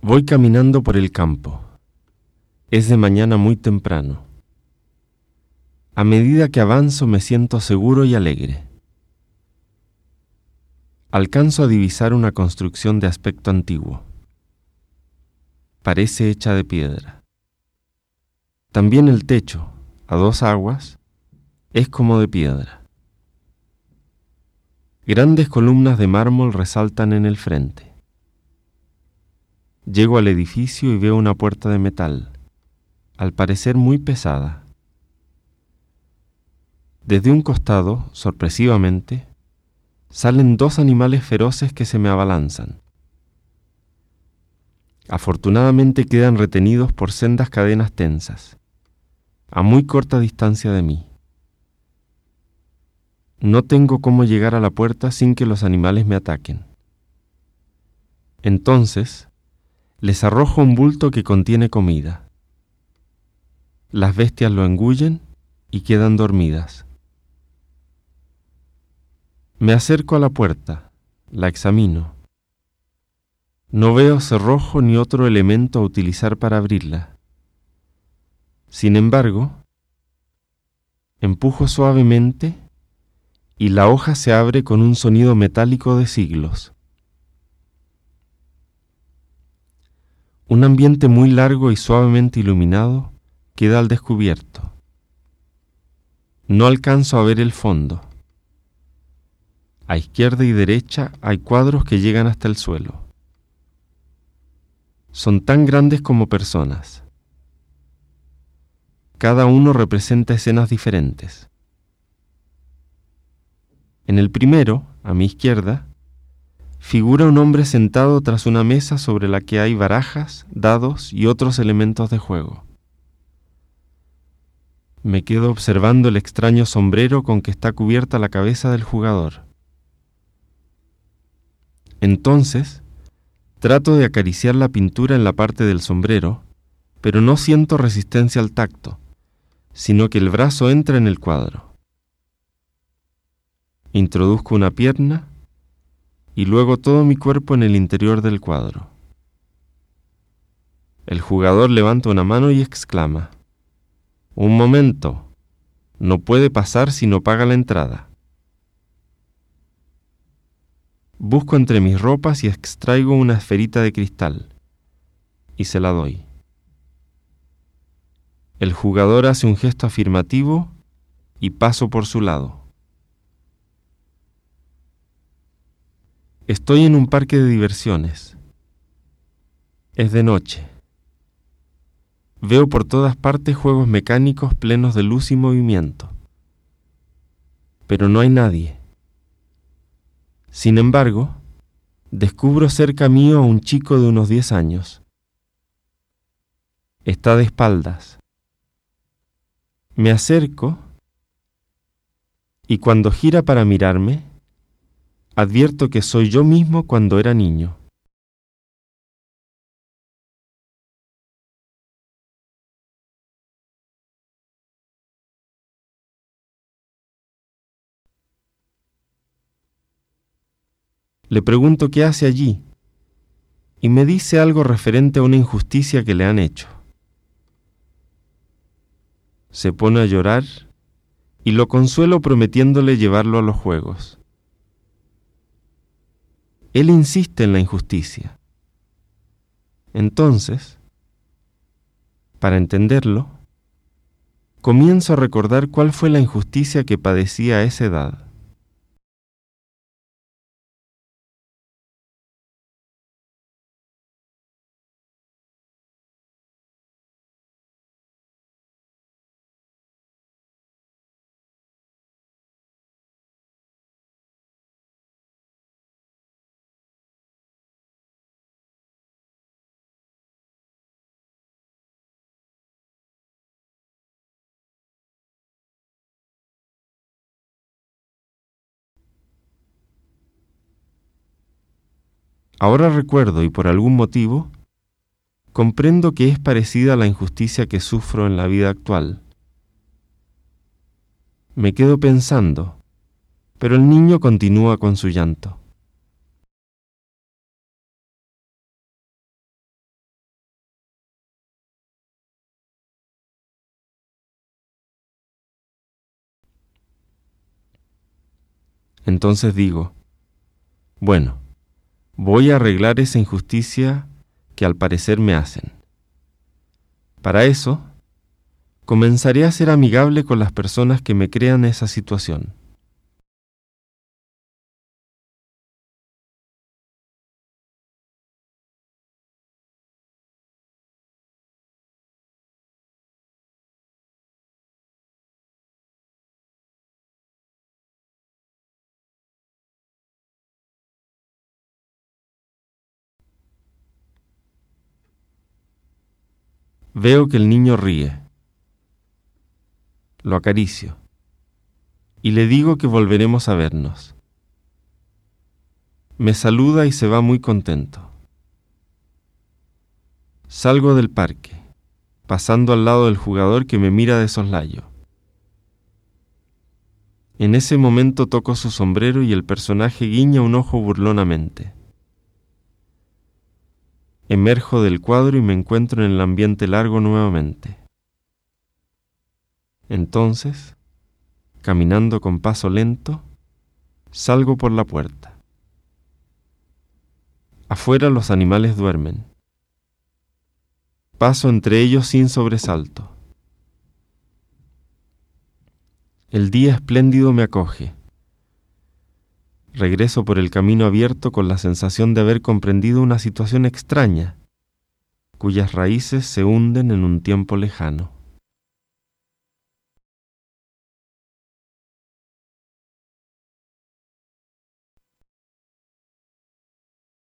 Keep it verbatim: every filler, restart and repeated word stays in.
Voy caminando por el campo. Es de mañana muy temprano. A medida que avanzo me siento seguro y alegre. Alcanzo a divisar una construcción de aspecto antiguo. Parece hecha de piedra. También el techo, a dos aguas, es como de piedra. Grandes columnas de mármol resaltan en el frente. Llego al edificio y veo una puerta de metal, al parecer muy pesada. Desde un costado, sorpresivamente, salen dos animales feroces que se me abalanzan. Afortunadamente quedan retenidos por sendas cadenas tensas, a muy corta distancia de mí. No tengo cómo llegar a la puerta sin que los animales me ataquen. Entonces, les arrojo un bulto que contiene comida. Las bestias lo engullen y quedan dormidas. Me acerco a la puerta, la examino. No veo cerrojo ni otro elemento a utilizar para abrirla. Sin embargo, empujo suavemente y la hoja se abre con un sonido metálico de siglos. Un ambiente muy largo y suavemente iluminado queda al descubierto. No alcanzo a ver el fondo. A izquierda y derecha hay cuadros que llegan hasta el suelo. Son tan grandes como personas. Cada uno representa escenas diferentes. En el primero, a mi izquierda, figura un hombre sentado tras una mesa sobre la que hay barajas, dados y otros elementos de juego. Me quedo observando el extraño sombrero con que está cubierta la cabeza del jugador. Entonces, trato de acariciar la pintura en la parte del sombrero, pero no siento resistencia al tacto, sino que el brazo entra en el cuadro. Introduzco una pierna y luego todo mi cuerpo en el interior del cuadro. El jugador levanta una mano y exclama: «Un momento, no puede pasar si no paga la entrada». Busco entre mis ropas y extraigo una esferita de cristal, y se la doy. El jugador hace un gesto afirmativo y paso por su lado. Estoy en un parque de diversiones. Es de noche. Veo por todas partes juegos mecánicos plenos de luz y movimiento. Pero no hay nadie. Sin embargo, descubro cerca mío a un chico de unos diez años. Está de espaldas. Me acerco y cuando gira para mirarme, advierto que soy yo mismo cuando era niño. Le pregunto qué hace allí y me dice algo referente a una injusticia que le han hecho. Se pone a llorar y lo consuelo prometiéndole llevarlo a los juegos. Él insiste en la injusticia. Entonces, para entenderlo, comienzo a recordar cuál fue la injusticia que padecía a esa edad. Ahora recuerdo, y por algún motivo, comprendo que es parecida a la injusticia que sufro en la vida actual. Me quedo pensando, pero el niño continúa con su llanto. Entonces digo, bueno, voy a arreglar esa injusticia que al parecer me hacen. Para eso, comenzaré a ser amigable con las personas que me crean esa situación. Veo que el niño ríe. Lo acaricio y le digo que volveremos a vernos. Me saluda y se va muy contento. Salgo del parque, pasando al lado del jugador que me mira de soslayo. En ese momento toco su sombrero y el personaje guiña un ojo burlonamente. Emerjo del cuadro y me encuentro en el ambiente largo nuevamente. Entonces, caminando con paso lento, salgo por la puerta. Afuera los animales duermen. Paso entre ellos sin sobresalto. El día espléndido me acoge. Regreso por el camino abierto con la sensación de haber comprendido una situación extraña, cuyas raíces se hunden en un tiempo lejano.